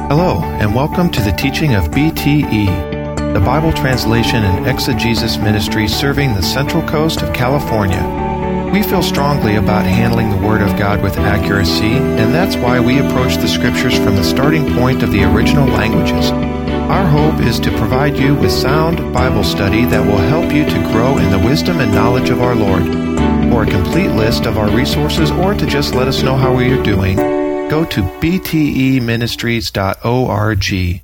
Hello, and welcome to the teaching of BTE, the Bible Translation and Exegesis Ministry serving the Central Coast of California. We feel strongly about handling the Word of God with accuracy, and that's why we approach the Scriptures from the starting point of the original languages. Our hope is to provide you with sound Bible study that will help you to grow in the wisdom and knowledge of our Lord. For a complete list of our resources or to just let us know how we are doing, go to bteministries.org.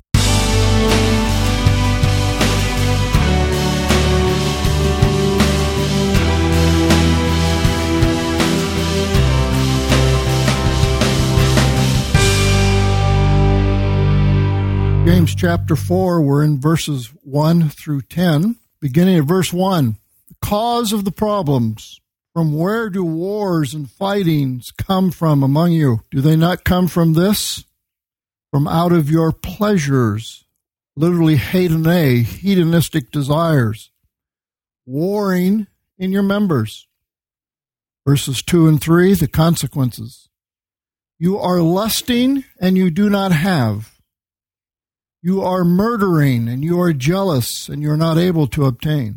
James chapter 4, we're in verses 1 through 10. Beginning at verse 1, the cause of the problems. From where do wars and fightings come from among you? Do they not come from this? From out of your pleasures, literally hedonistic desires, warring in your members. Verses 2 and 3, the consequences. You are lusting and you do not have. You are murdering, and you are jealous, and you are not able to obtain.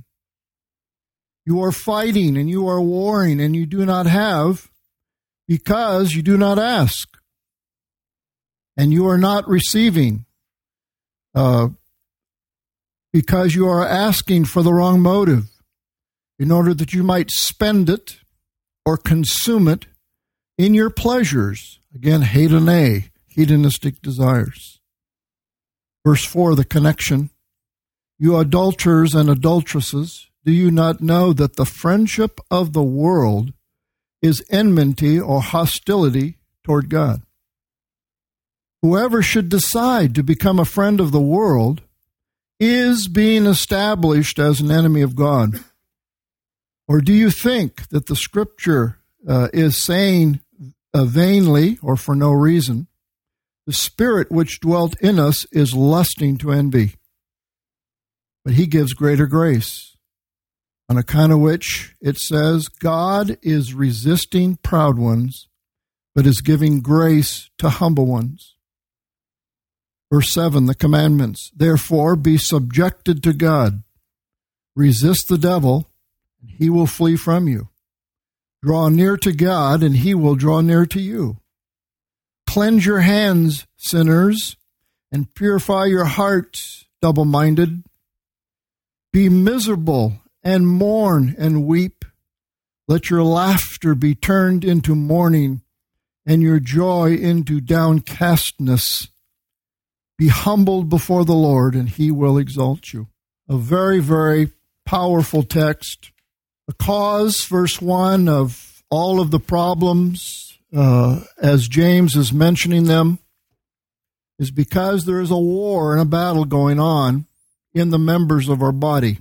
You are fighting, and you are warring, and you do not have, because you do not ask. And you are not receiving, because you are asking for the wrong motive, in order that you might spend it or consume it in your pleasures. Again, hedonistic desires. Verse 4, the connection. You adulterers and adulteresses, do you not know that the friendship of the world is enmity or hostility toward God? Whoever should decide to become a friend of the world is being established as an enemy of God. Or do you think that the Scripture is saying vainly or for no reason, the Spirit which dwelt in us is lusting to envy? But he gives greater grace, on account of which it says, God is resisting proud ones, but is giving grace to humble ones. Verse 7, the commandments. Therefore, be subjected to God. Resist the devil, and he will flee from you. Draw near to God, and he will draw near to you. Cleanse your hands, sinners, and purify your hearts, double-minded. Be miserable and mourn and weep. Let your laughter be turned into mourning and your joy into downcastness. Be humbled before the Lord, and he will exalt you. A very, very powerful text. The cause, verse 1, of all of the problems, as James is mentioning them, is because there is a war and a battle going on in the members of our body.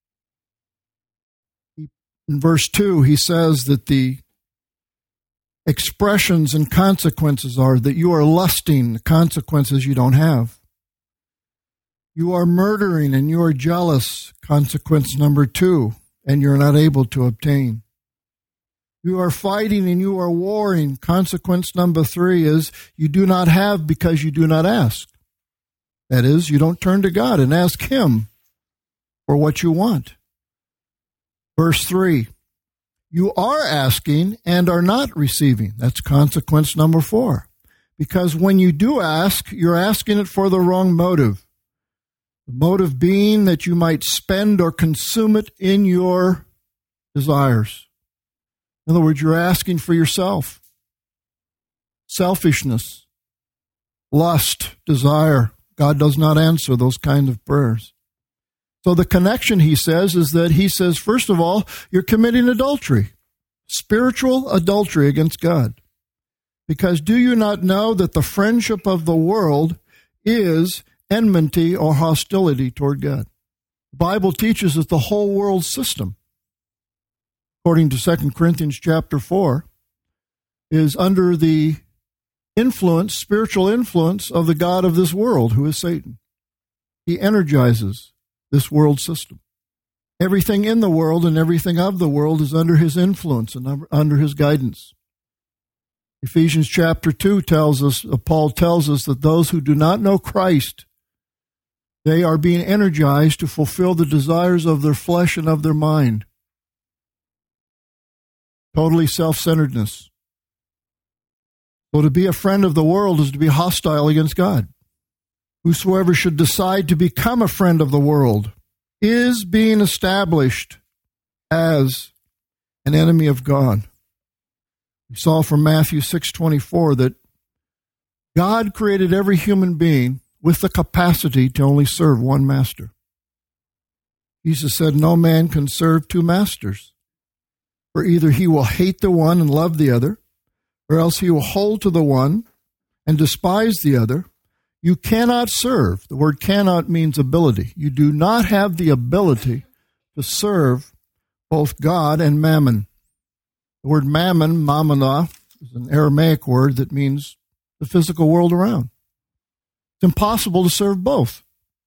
In verse 2, he says that the expressions and consequences are that you are lusting, the consequences you don't have. You are murdering and you are jealous, consequence number 2, and you're not able to obtain. You are fighting and you are warring. Consequence number 3 is you do not have because you do not ask. That is, you don't turn to God and ask him for what you want. Verse 3, you are asking and are not receiving. That's consequence number 4. Because when you do ask, you're asking it for the wrong motive. The motive being that you might spend or consume it in your desires. In other words, you're asking for yourself. Selfishness, lust, desire. God does not answer those kinds of prayers. So the connection, he says, is that he says, first of all, you're committing adultery, spiritual adultery against God. Because do you not know that the friendship of the world is enmity or hostility toward God? The Bible teaches that the whole world system, according to 2 Corinthians chapter 4, is under the influence, spiritual influence of the god of this world, who is Satan. He energizes this world system. Everything in the world and everything of the world is under his influence and under his guidance. Ephesians chapter 2 tells us, Paul tells us that those who do not know Christ, they are being energized to fulfill the desires of their flesh and of their mind. Totally self-centeredness. So to be a friend of the world is to be hostile against God. Whosoever should decide to become a friend of the world is being established as an enemy of God. We saw from Matthew 6:24 that God created every human being with the capacity to only serve one master. Jesus said, no man can serve two masters, for either he will hate the one and love the other, or else he will hold to the one and despise the other. You cannot serve. The word cannot means ability. You do not have the ability to serve both God and mammon. The word mammon, mammonah, is an Aramaic word that means the physical world around. It's impossible to serve both.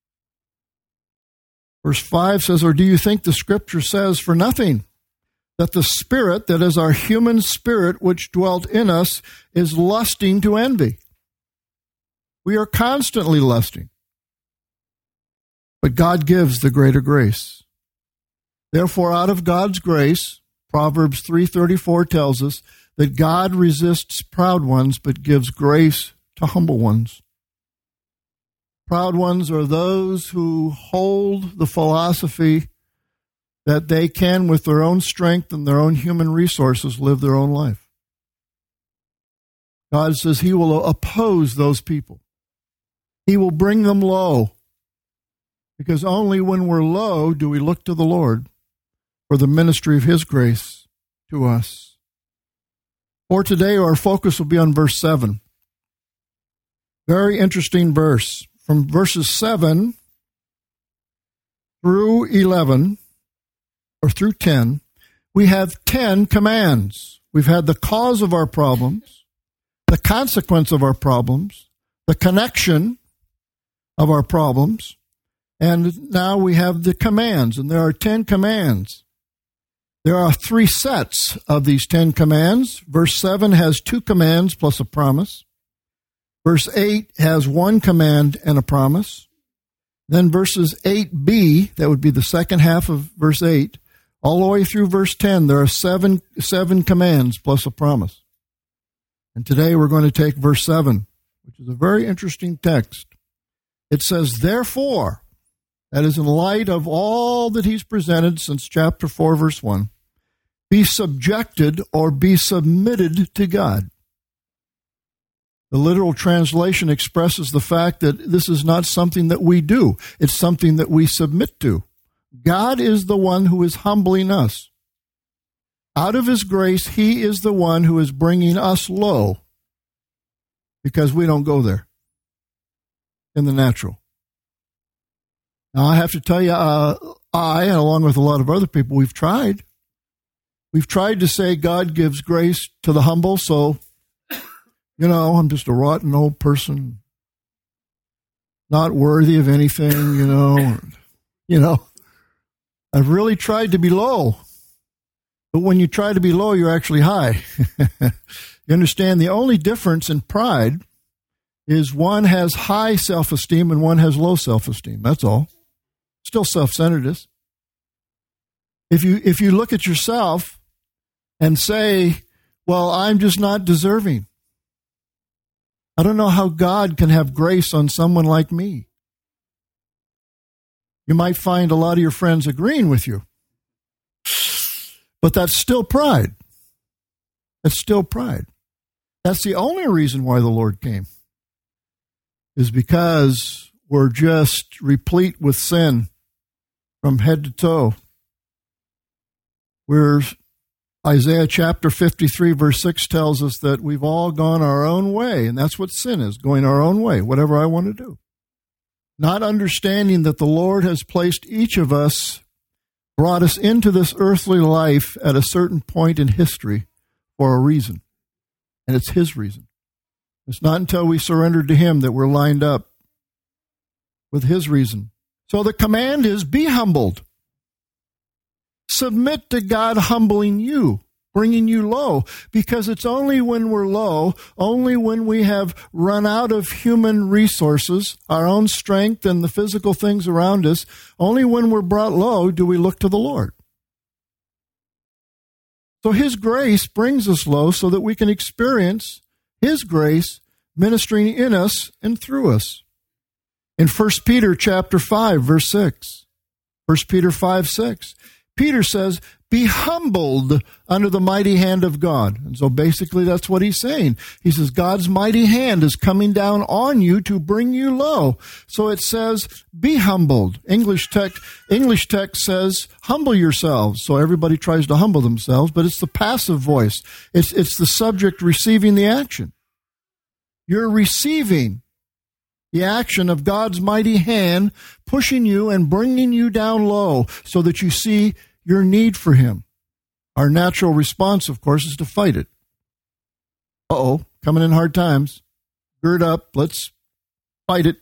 Verse 5 says, or do you think the scripture says, for nothing, that the spirit, that is our human spirit, which dwelt in us, is lusting to envy? We are constantly lusting. But God gives the greater grace. Therefore, out of God's grace, Proverbs 3:34 tells us that God resists proud ones, but gives grace to humble ones. Proud ones are those who hold the philosophy that they can, with their own strength and their own human resources, live their own life. God says he will oppose those people. He will bring them low, because only when we're low do we look to the Lord for the ministry of his grace to us. For today, our focus will be on verse 7. Very interesting verse. From verses 7 through 11, or through 10, we have 10 commands. We've had the cause of our problems, the consequence of our problems, the connection of our problems, and now we have the commands, and there are 10 commands. There are 3 sets of these 10 commands. Verse 7 has 2 commands plus a promise. Verse 8 has 1 command and a promise. Then verses 8b, that would be the second half of verse 8, all the way through verse 10, there are seven commands plus a promise. And today we're going to take verse 7, which is a very interesting text. It says, therefore, that is in light of all that he's presented since chapter 4, verse 1, be subjected or be submitted to God. The literal translation expresses the fact that this is not something that we do. It's something that we submit to. God is the one who is humbling us. Out of his grace, he is the one who is bringing us low, because we don't go there in the natural. Now, I have to tell you, I, along with a lot of other people, we've tried. We've tried to say God gives grace to the humble, so, I'm just a rotten old person, not worthy of anything, I've really tried to be low. But when you try to be low, you're actually high. You understand, the only difference in pride is one has high self-esteem and one has low self-esteem. That's all. Still self-centeredness. If you look at yourself and say, well, I'm just not deserving. I don't know how God can have grace on someone like me. You might find a lot of your friends agreeing with you. But that's still pride. That's still pride. That's the only reason why the Lord came, is because we're just replete with sin from head to toe. Isaiah chapter 53, verse 6 tells us that we've all gone our own way, and that's what sin is, going our own way, whatever I want to do. Not understanding that the Lord has placed each of us, brought us into this earthly life at a certain point in history for a reason. And it's his reason. It's not until we surrender to him that we're lined up with his reason. So the command is, be humbled. Submit to God humbling you. bringing you low, because it's only when we're low, only when we have run out of human resources, our own strength and the physical things around us, only when we're brought low do we look to the Lord. So His grace brings us low so that we can experience His grace ministering in us and through us. In 1 Peter chapter 5, verse 6, 1 Peter 5, 6, Peter says, be humbled under the mighty hand of God. And so basically that's what he's saying. He says God's mighty hand is coming down on you to bring you low. So it says, be humbled. English text says, humble yourselves. So everybody tries to humble themselves, but it's the passive voice. It's the subject receiving the action. You're receiving the action of God's mighty hand pushing you and bringing you down low so that you see your need for Him. Our natural response, of course, is to fight it. Coming in hard times. Gird up, let's fight it.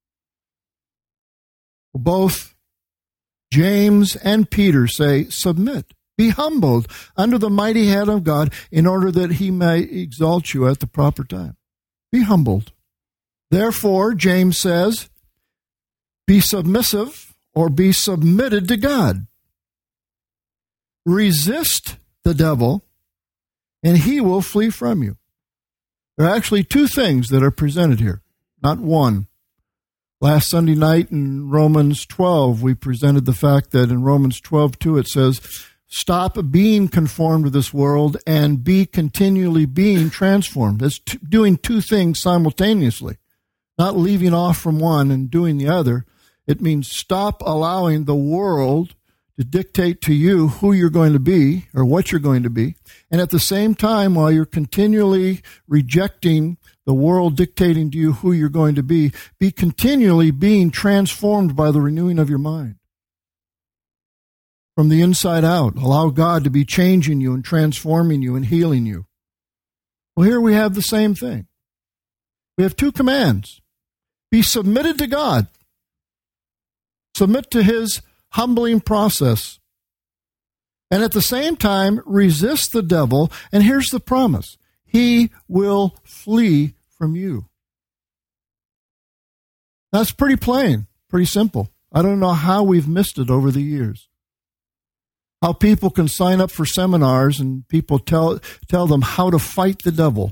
Both James and Peter say, submit, be humbled under the mighty hand of God in order that He may exalt you at the proper time. Be humbled. Therefore, James says, be submissive or be submitted to God. Resist the devil, and he will flee from you. There are actually two things that are presented here, not one. Last Sunday night in Romans 12, we presented the fact that in Romans 12:2 it says, stop being conformed to this world and be continually being transformed. It's doing two things simultaneously, not leaving off from one and doing the other. It means stop allowing the world to dictate to you who you're going to be or what you're going to be. And at the same time, while you're continually rejecting the world dictating to you who you're going to be continually being transformed by the renewing of your mind. From the inside out, allow God to be changing you and transforming you and healing you. Well, here we have the same thing. We have two commands. Be submitted to God. Submit to His humbling process. And at the same time, resist the devil. And here's the promise. He will flee from you. That's pretty plain, pretty simple. I don't know how we've missed it over the years. How people can sign up for seminars and people tell them how to fight the devil.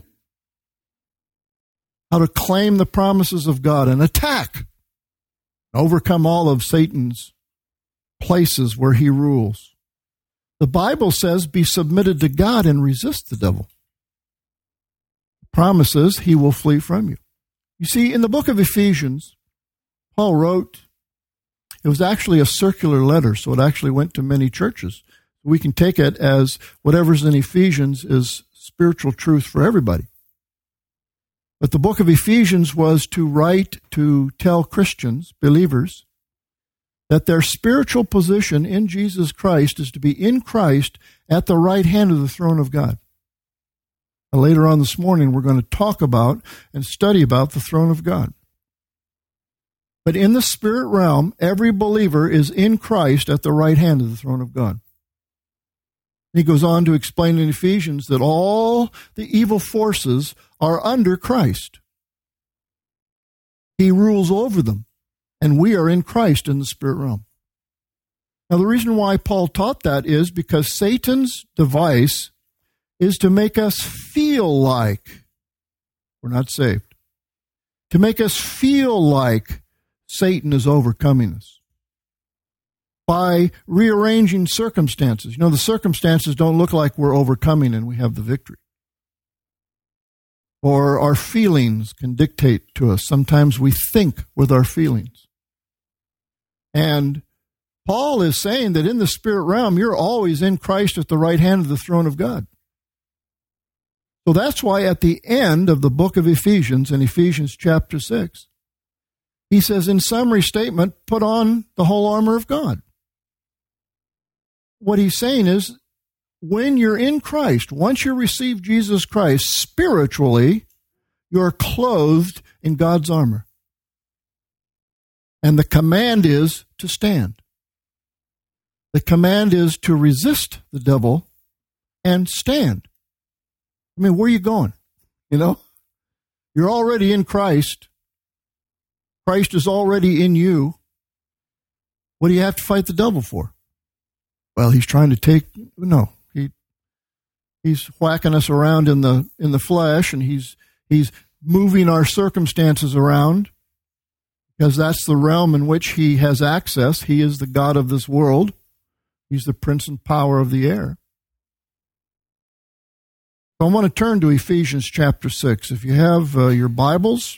How to claim the promises of God and attack. Overcome all of Satan's places where he rules. The Bible says, be submitted to God and resist the devil. The promise is he will flee from you. You see, in the book of Ephesians, Paul wrote, it was actually a circular letter, so it actually went to many churches. We can take it as whatever's in Ephesians is spiritual truth for everybody. But the book of Ephesians was to write to tell Christians, believers, that their spiritual position in Jesus Christ is to be in Christ at the right hand of the throne of God. Now, later on this morning, we're going to talk about and study about the throne of God. But in the spirit realm, every believer is in Christ at the right hand of the throne of God. He goes on to explain in Ephesians that all the evil forces are under Christ. He rules over them. And we are in Christ in the spirit realm. Now, the reason why Paul taught that is because Satan's device is to make us feel like we're not saved. To make us feel like Satan is overcoming us. By rearranging circumstances. You know, the circumstances don't look like we're overcoming and we have the victory. Or our feelings can dictate to us. Sometimes we think with our feelings. And Paul is saying that in the spirit realm, you're always in Christ at the right hand of the throne of God. So that's why at the end of the book of Ephesians, in Ephesians chapter 6, he says in summary statement, put on the whole armor of God. What he's saying is, when you're in Christ, once you receive Jesus Christ, spiritually, you're clothed in God's armor. And the command is to stand. The command is to resist the devil and stand. I mean, where are you going? You know, you're already in Christ. Christ is already in you. What do you have to fight the devil for? Well, he's trying to he's whacking us around in the flesh, and he's moving our circumstances around, because that's the realm in which he has access. He is the God of this world. He's the prince and power of the air. So I want to turn to Ephesians chapter 6. If you have your Bibles,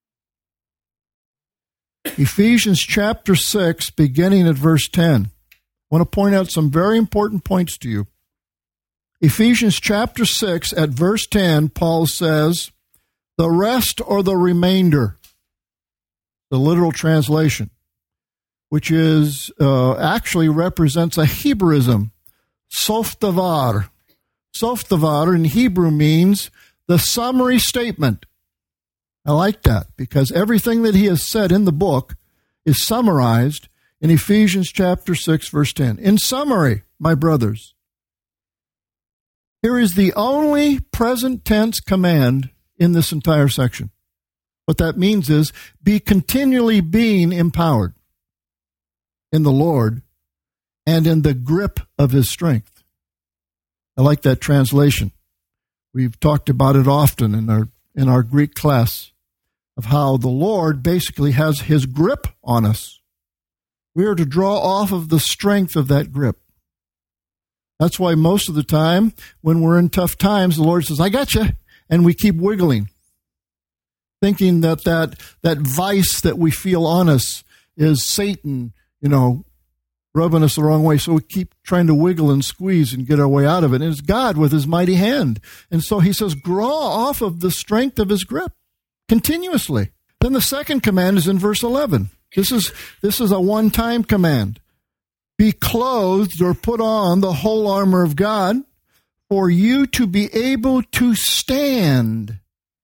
Ephesians chapter 6, beginning at verse 10. I want to point out some very important points to you. Ephesians chapter 6 at verse 10, Paul says, the rest or the remainder, the literal translation, which is actually represents a Hebraism, sof davar. Sof davar in Hebrew means the summary statement. I like that, because everything that he has said in the book is summarized in Ephesians chapter 6, verse 10. In summary, my brothers, here is the only present tense command in this entire section. What that means is be continually being empowered in the Lord and in the grip of his strength. I like that translation. We've talked about it often in our Greek class, of how the Lord basically has his grip on us. We are to draw off of the strength of that grip. That's why most of the time, when we're in tough times, the Lord says, I got you. And we keep wiggling, thinking that vice that we feel on us is Satan, rubbing us the wrong way. So we keep trying to wiggle and squeeze and get our way out of it. And it's God with his mighty hand. And so he says, draw off of the strength of his grip continuously. Then the second command is in verse 11. This is a one-time command. Be clothed or put on the whole armor of God for you to be able to stand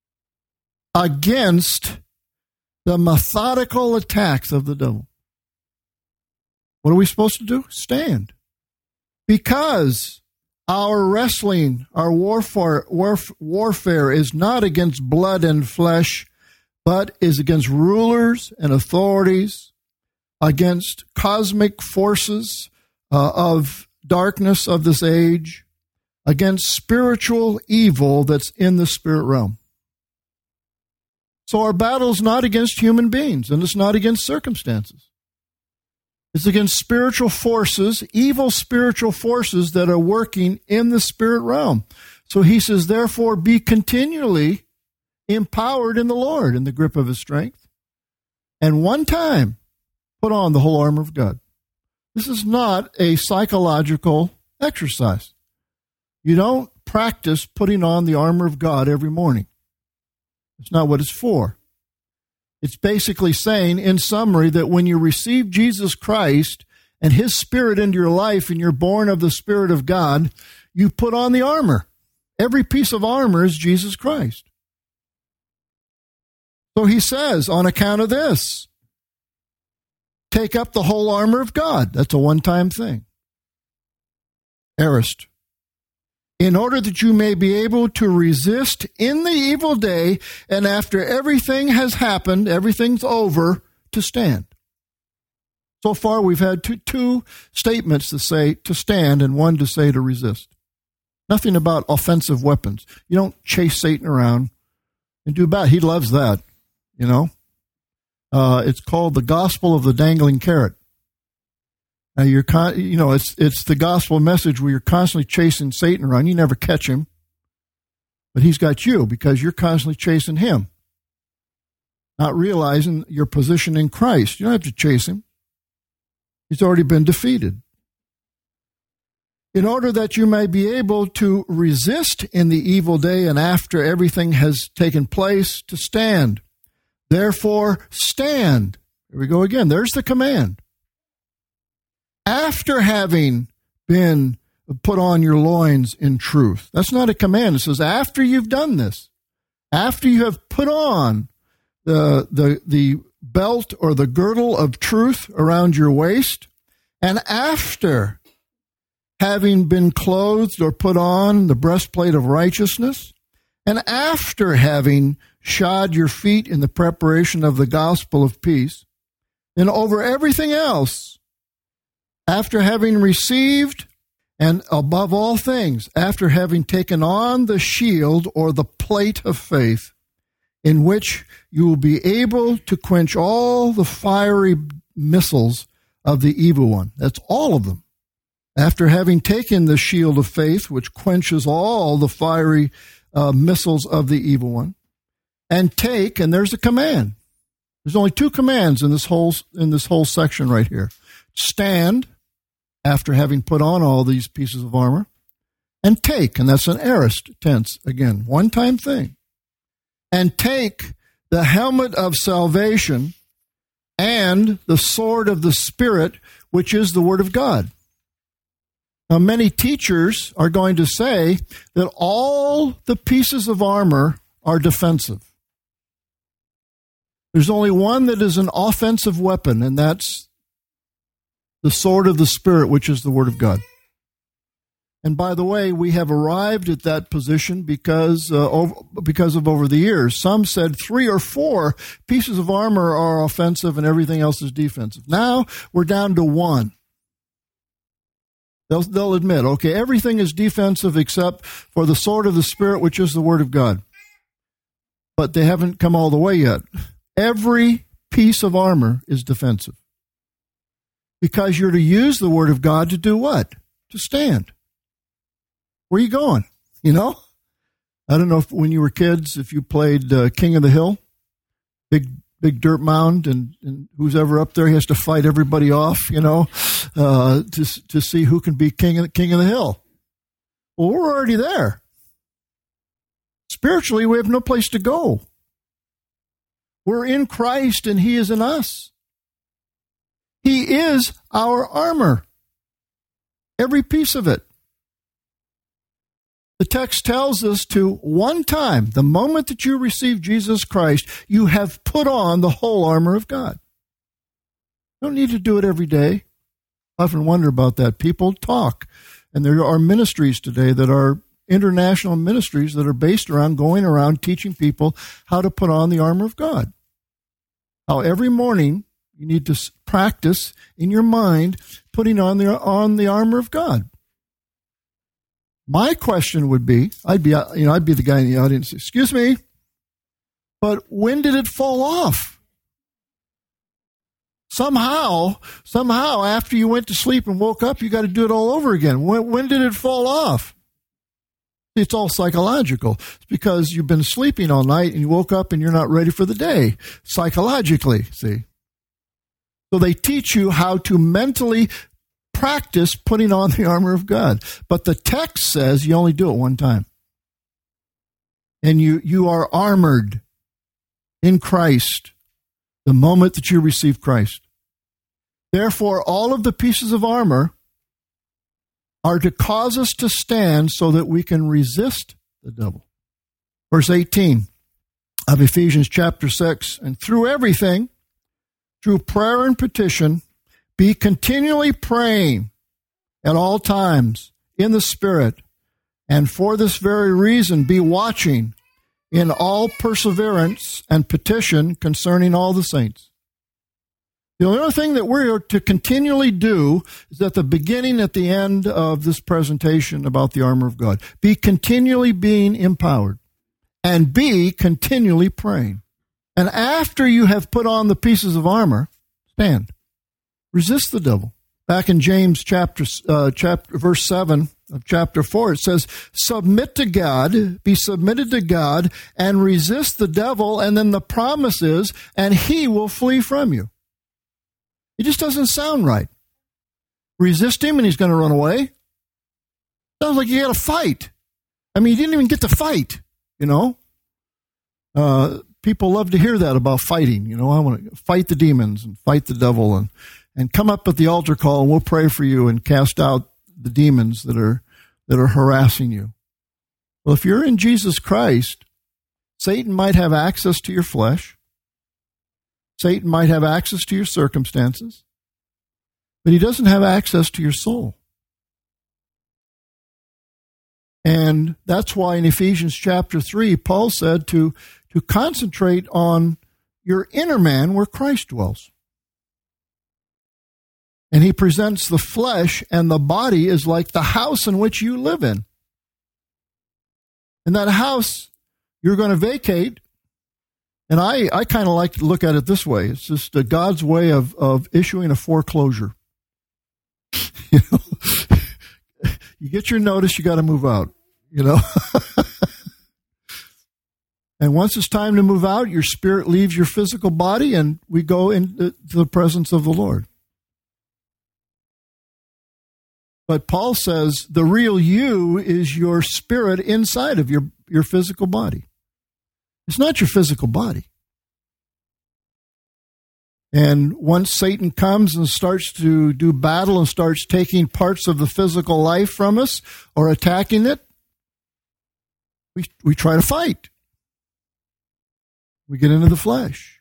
against the methodical attacks of the devil. What are we supposed to do? Stand. Because our wrestling, our warfare is not against blood and flesh, but is against rulers and authorities, against cosmic forces of darkness of this age, against spiritual evil that's in the spirit realm. So our battle is not against human beings, and it's not against circumstances. It's against spiritual forces, evil spiritual forces that are working in the spirit realm. So he says, therefore, be continually empowered in the Lord, in the grip of his strength. And one time, put on the whole armor of God. This is not a psychological exercise. You don't practice putting on the armor of God every morning. It's not what it's for. It's basically saying, in summary, that when you receive Jesus Christ and his Spirit into your life and you're born of the Spirit of God, you put on the armor. Every piece of armor is Jesus Christ. So he says, on account of this, take up the whole armor of God. That's a one-time thing. Aorist. In order that you may be able to resist in the evil day, and after everything has happened, everything's over, to stand. So far, we've had two statements to say to stand and one to say to resist. Nothing about offensive weapons. You don't chase Satan around and do bad. He loves that, It's called the gospel of the dangling carrot. Now it's the gospel message where you're constantly chasing Satan around. You never catch him, but he's got you because you're constantly chasing him, not realizing your position in Christ. You don't have to chase him. He's already been defeated. In order that you may be able to resist in the evil day and after everything has taken place, to stand. Therefore, stand. Here we go again. There's the command. After having been put on your loins in truth. That's not a command. It says after you've done this, after you have put on the belt or the girdle of truth around your waist, and after having been clothed or put on the breastplate of righteousness, and after having shod your feet in the preparation of the gospel of peace, then over everything else, after having received, and above all things, after having taken on the shield or the plate of faith, in which you will be able to quench all the fiery missiles of the evil one. That's all of them. After having taken the shield of faith, which quenches all the fiery missiles of the evil one, and take, and there's a command. There's only two commands in this whole section right here. Stand, after having put on all these pieces of armor, and take, and that's an aorist tense, again, one-time thing. And take the helmet of salvation and the sword of the Spirit, which is the Word of God. Now, many teachers are going to say that all the pieces of armor are defensive. There's only one that is an offensive weapon, and that's the sword of the Spirit, which is the Word of God. And by the way, we have arrived at that position because of over the years. Some said 3 or 4 pieces of armor are offensive and everything else is defensive. Now we're down to 1. They'll admit, okay, everything is defensive except for the sword of the Spirit, which is the Word of God. But they haven't come all the way yet. Every piece of armor is defensive. Because you're to use the Word of God to do what? To stand. Where are you going? You know? I don't know if when you were kids, if you played King of the Hill, big dirt mound, and who's ever up there, he has to fight everybody off, you know, to see who can be king of the hill. Well, we're already there. Spiritually, we have no place to go. We're in Christ, and He is in us. He is our armor. Every piece of it. The text tells us to one time, the moment that you receive Jesus Christ, you have put on the whole armor of God. You don't need to do it every day. I often wonder about that. People talk, and there are ministries today that are international ministries that are based around going around teaching people how to put on the armor of God. How every morning you need to practice in your mind putting on the armor of God. My question would be, I'd be the guy in the audience, excuse me, but when did it fall off? Somehow, after you went to sleep and woke up, you got to do it all over again. When did it fall off? It's all psychological. It's because you've been sleeping all night and you woke up and you're not ready for the day, psychologically, see? So they teach you how to mentally practice putting on the armor of God. But the text says you only do it one time. And you are armored in Christ the moment that you receive Christ. Therefore, all of the pieces of armor are to cause us to stand so that we can resist the devil. Verse 18 of Ephesians chapter 6, and through everything, through prayer and petition, be continually praying at all times in the Spirit, and for this very reason be watching in all perseverance and petition concerning all the saints. The only thing that we're to continually do is at the beginning, at the end of this presentation about the armor of God, be continually being empowered and be continually praying. And after you have put on the pieces of armor, stand. Resist the devil. Back in James chapter verse 7 of chapter 4, it says, submit to God, be submitted to God, and resist the devil, and then the promise is, and he will flee from you. It just doesn't sound right. Resist him and he's going to run away. Sounds like you got to fight. I mean, you didn't even get to fight, you know. People love to hear that about fighting. You know, I want to fight the demons and fight the devil and come up at the altar call and we'll pray for you and cast out the demons that are harassing you. Well, if you're in Jesus Christ, Satan might have access to your flesh. Satan might have access to your circumstances, but he doesn't have access to your soul. And that's why in Ephesians chapter 3, Paul said to concentrate on your inner man where Christ dwells. And he presents the flesh and the body as like the house in which you live in. And that house you're going to vacate. And I kind of like to look at it this way. It's just God's way of issuing a foreclosure. You know, you get your notice, you got to move out, you know. And once it's time to move out, your spirit leaves your physical body and we go into the presence of the Lord. But Paul says the real you is your spirit inside of your physical body. It's not your physical body. And once Satan comes and starts to do battle and starts taking parts of the physical life from us or attacking it, we try to fight. We get into the flesh.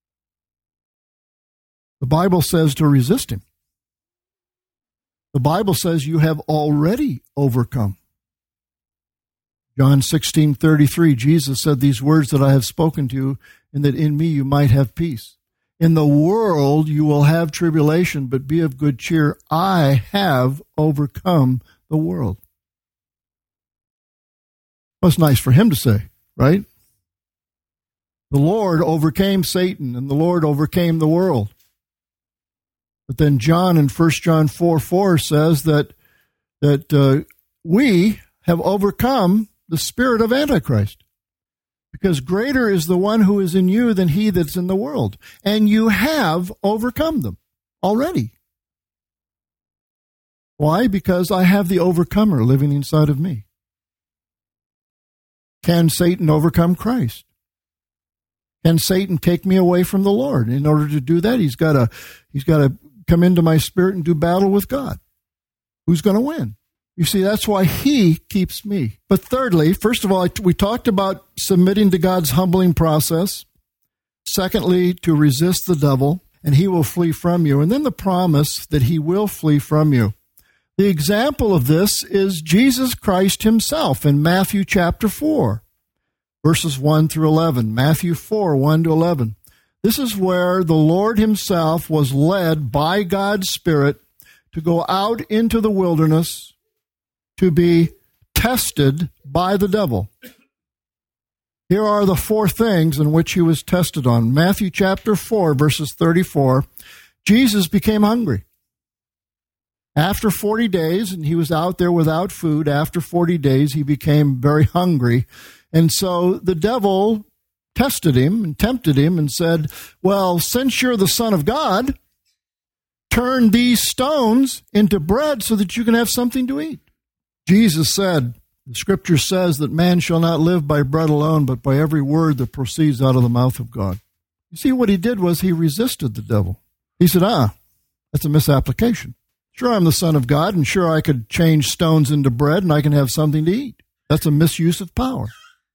The Bible says to resist him. The Bible says you have already overcome. John 16:33, Jesus said these words that I have spoken to you, and that in me you might have peace. In the world you will have tribulation, but be of good cheer. I have overcome the world. Well, it's nice for him to say, right? The Lord overcame Satan, and the Lord overcame the world. But then John in 1 John 4:4 says that we have overcome the spirit of Antichrist. Because greater is the one who is in you than he that's in the world. And you have overcome them already. Why? Because I have the overcomer living inside of me. Can Satan overcome Christ? Can Satan take me away from the Lord? In order to do that, he's got to come into my spirit and do battle with God. Who's going to win? You see, that's why he keeps me. But thirdly, first of all, we talked about submitting to God's humbling process. Secondly, to resist the devil, and he will flee from you. And then the promise that he will flee from you. The example of this is Jesus Christ himself in Matthew chapter 4, verses 1 through 11. Matthew 4, 1 to 11. This is where the Lord himself was led by God's Spirit to go out into the wilderness to be tested by the devil. Here are the four things in which he was tested on. Matthew chapter 4, verses 34. Jesus became hungry. After 40 days, and he was out there without food, after 40 days he became very hungry. And so the devil tested him and tempted him and said, well, since you're the Son of God, turn these stones into bread so that you can have something to eat. Jesus said, the scripture says that man shall not live by bread alone, but by every word that proceeds out of the mouth of God. You see, what he did was he resisted the devil. He said, that's a misapplication. Sure, I'm the Son of God, and sure, I could change stones into bread, and I can have something to eat. That's a misuse of power.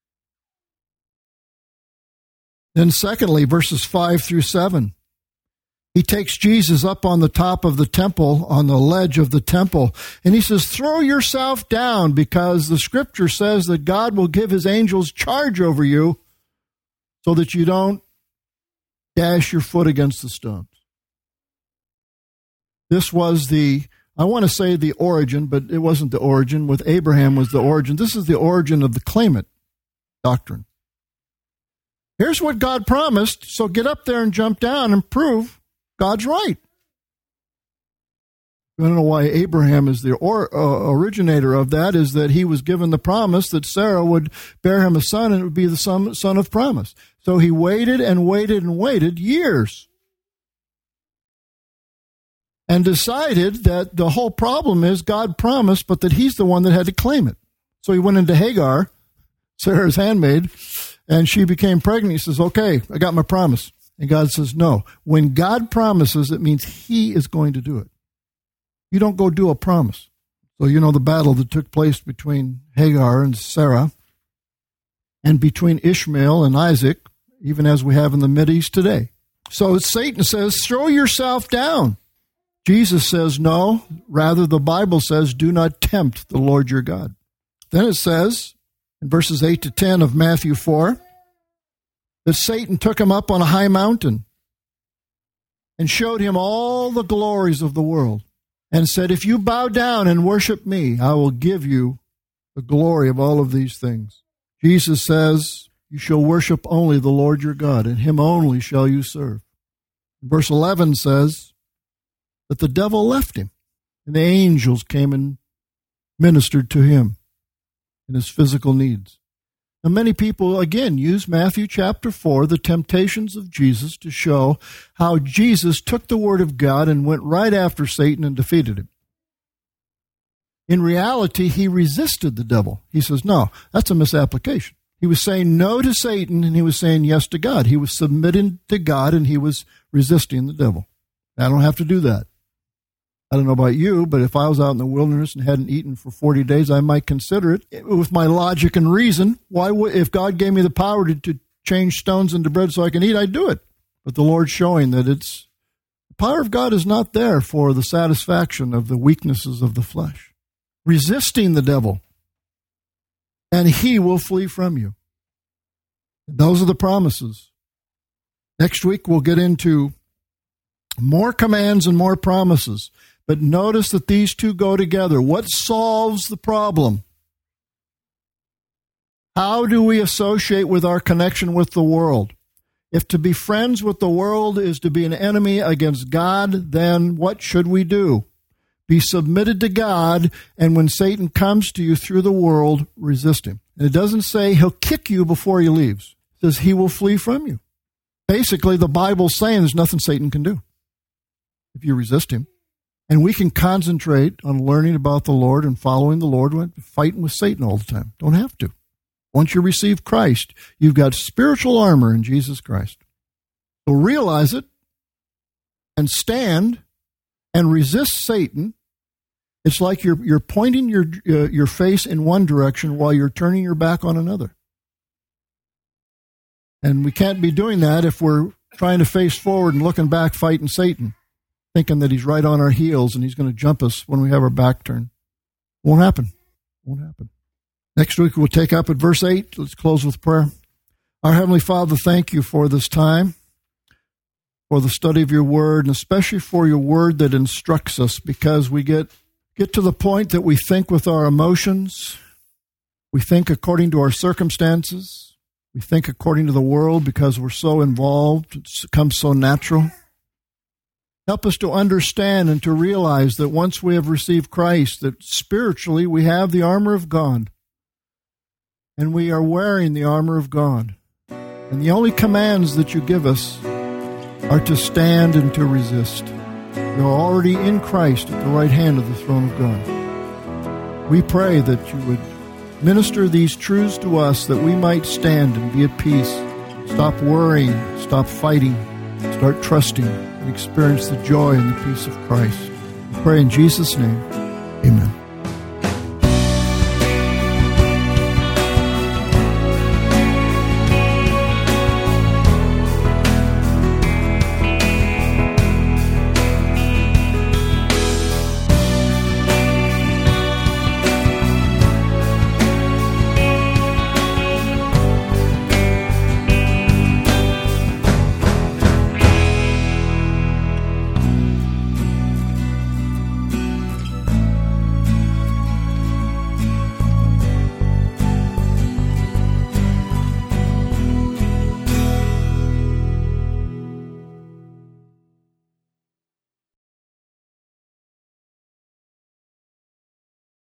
Then secondly, verses 5 through 7. He takes Jesus up on the top of the temple, on the ledge of the temple, and he says, throw yourself down, because the scripture says that God will give his angels charge over you so that you don't dash your foot against the stones. This was I want to say the origin, but it wasn't the origin. With Abraham was the origin. This is the origin of the claimant doctrine. Here's what God promised, so get up there and jump down and prove God's right. I don't know why Abraham is the originator of that, is that he was given the promise that Sarah would bear him a son, and it would be the son of promise. So he waited and waited and waited years and decided that the whole problem is God promised, but that he's the one that had to claim it. So he went into Hagar, Sarah's handmaid, and she became pregnant. He says, okay, I got my promise. And God says, no. When God promises, it means he is going to do it. You don't go do a promise. So you know the battle that took place between Hagar and Sarah, and between Ishmael and Isaac, even as we have in the Mideast today. So Satan says, throw yourself down. Jesus says, no. Rather, the Bible says, do not tempt the Lord your God. Then it says in verses 8 to 10 of Matthew 4 that Satan took him up on a high mountain and showed him all the glories of the world and said, if you bow down and worship me, I will give you the glory of all of these things. Jesus says, you shall worship only the Lord your God, and him only shall you serve. Verse 11 says that the devil left him, and the angels came and ministered to him in his physical needs. Now, many people, again, use Matthew chapter 4, the temptations of Jesus, to show how Jesus took the word of God and went right after Satan and defeated him. In reality, he resisted the devil. He says, no, that's a misapplication. He was saying no to Satan, and he was saying yes to God. He was submitting to God, and he was resisting the devil. I don't have to do that. I don't know about you, but if I was out in the wilderness and hadn't eaten for 40 days, I might consider it. With my logic and reason, why would, if God gave me the power to change stones into bread so I can eat, I'd do it. But the Lord's showing that the power of God is not there for the satisfaction of the weaknesses of the flesh. Resisting the devil, and he will flee from you. And those are the promises. Next week, we'll get into more commands and more promises. But notice that these two go together. What solves the problem? How do we associate with our connection with the world? If to be friends with the world is to be an enemy against God, then what should we do? Be submitted to God, and when Satan comes to you through the world, resist him. And it doesn't say he'll kick you before he leaves. It says he will flee from you. Basically, the Bible's saying there's nothing Satan can do if you resist him. And we can concentrate on learning about the Lord and following the Lord and fighting with Satan all the time. Don't have to. Once you receive Christ, you've got spiritual armor in Jesus Christ. So realize it and and resist Satan. It's like you're pointing your face in one direction while you're turning your back on another. And we can't be doing that if we're trying to face forward and looking back fighting Satan, thinking that he's right on our heels and he's going to jump us when we have our back turned. Won't happen. Won't happen. Next week we'll take up at verse 8. Let's close with prayer. Our Heavenly Father, thank you for this time, for the study of your word, and especially for your word that instructs us, because we get to the point that we think with our emotions, we think according to our circumstances, we think according to the world because we're so involved, it becomes so natural. Help us to understand and to realize that once we have received Christ, that spiritually we have the armor of God, and we are wearing the armor of God. And the only commands that you give us are to stand and to resist. You're already in Christ at the right hand of the throne of God. We pray that you would minister these truths to us, that we might stand and be at peace, stop worrying, stop fighting, start trusting, and experience the joy and the peace of Christ. We pray in Jesus' name. Amen.